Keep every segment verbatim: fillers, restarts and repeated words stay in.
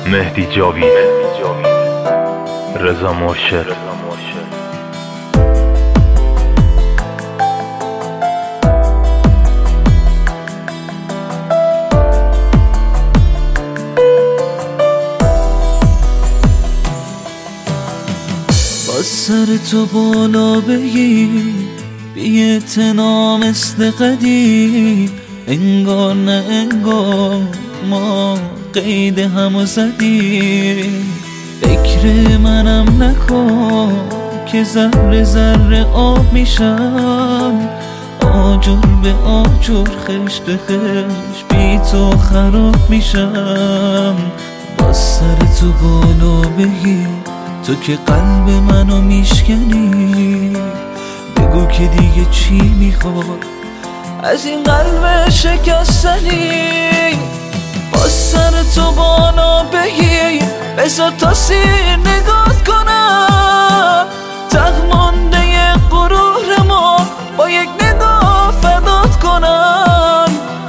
مهدی جاوید، رضا مرشد. با سر تو بالا بگیر بی اعتنا مثل قدیم، انگار نه انگار ما قید همو زدیم. فکر منم نکن که ذره ذره آب میشم، آجر به آجر خش به خش بی تو خراب میشم. با سر تو بالا بگیر تو که قلب منو میشکنی، بگو که دیگه چی میخواد از این قلب شکستنی. با سر تو بالا بگیر بذار تا سیر نگات کنم، تغمانده غرور ما با یک نگاه فدات کنم.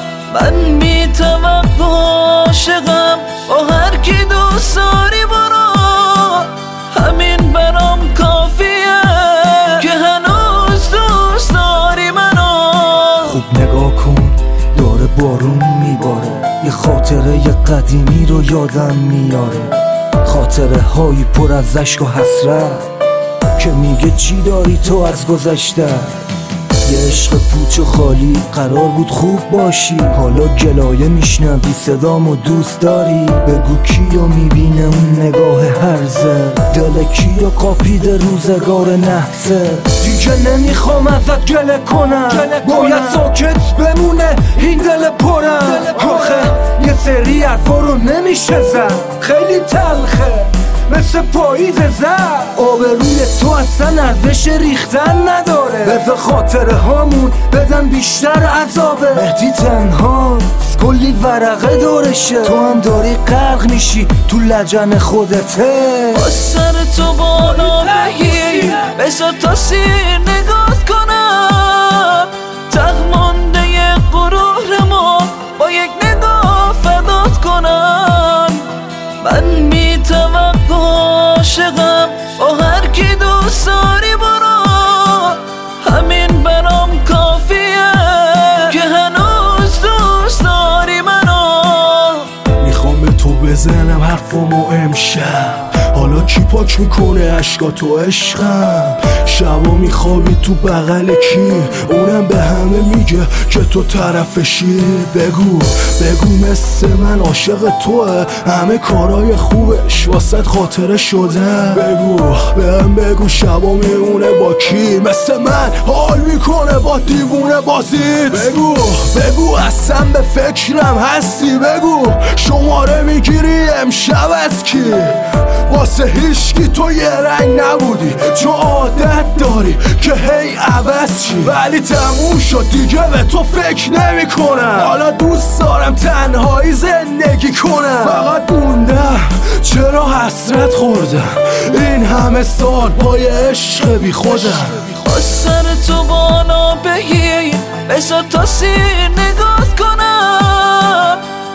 من بی توقع عاشقم با هر کی دوست داری برو، همین برام کافیه که هنوز دوست داری منو. خوب نگاه کن داره بارون میباره، یه خاطره یه قدیمی رو یادم میاره، خاطره هایی پر از عشق و حسرت که میگه چی داری تو از گذشته. یه عشق پوچ و خالی قرار بود خوب باشی، حالا گلایه میشنوی صدامو دوست داری. بگو کیو میبینه اون نگاه هرزه، دل کیو قاپیده روزگار نحسه. دیگه نمیخوام ازت گله کنم، باید ساکت بمونه این دل پرم. آخه یه سری حرفا رو نمیشه زد، خیلی تلخه مثل پاییز زد. آبروی تو اصلا ارزش ریختن نداره، بذار خاطره هامون بدن بیشتر عذابه. مهدی تنهاست کلی ورقه دورشه، تو هم داری غرق میشی تو لجن خودته. با سر تو بالا بگیر بذار تا سیر نگات کنم، تغمانده غرور ما با یک نگاه فدات کنم. من بی توقع عاشقم با هر کی دوست داری برو، همین برام کافیه که هنوز دوست داری منو. میخوام به تو بزنم حرفامو امشب، حالا کی پاک میکنه عشقاتو عشقم. شبا میخوابی تو بغل کی، اونم به همه میگه که تو طرفشی. بگو بگو مثل من عاشق توه، همه کارای خوبش واسه خاطره شده. بگو بهم بگو شبا میمونه با کی، مثل من حال میکنه با دیوونه بازیت. بگو بگو اصلا به فکرم هستی، بگو شماره میگیری امشب از کی. واسه هیچکی تو یه رنگ نبودی، چون عادت داری که هی عوض چی. ولی تموم شد دیگه به تو فکر نمی کنم، حالا دوست دارم تنهایی زندگی کنم. فقط موندم چرا حسرت خوردم این همه سال پای عشق بی خودم. با سر تو بالا بگیر بذار تا سیر نگات کنم،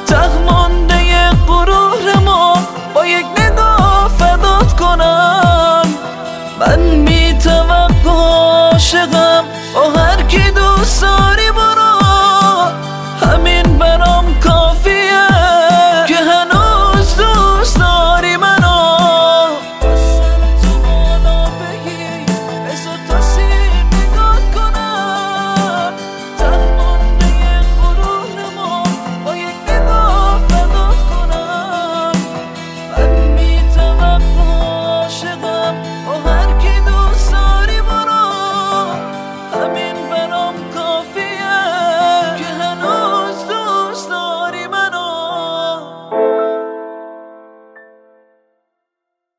تغمانده غرور ما با یک نگاه فدات کنم. من بی توقع عاشقم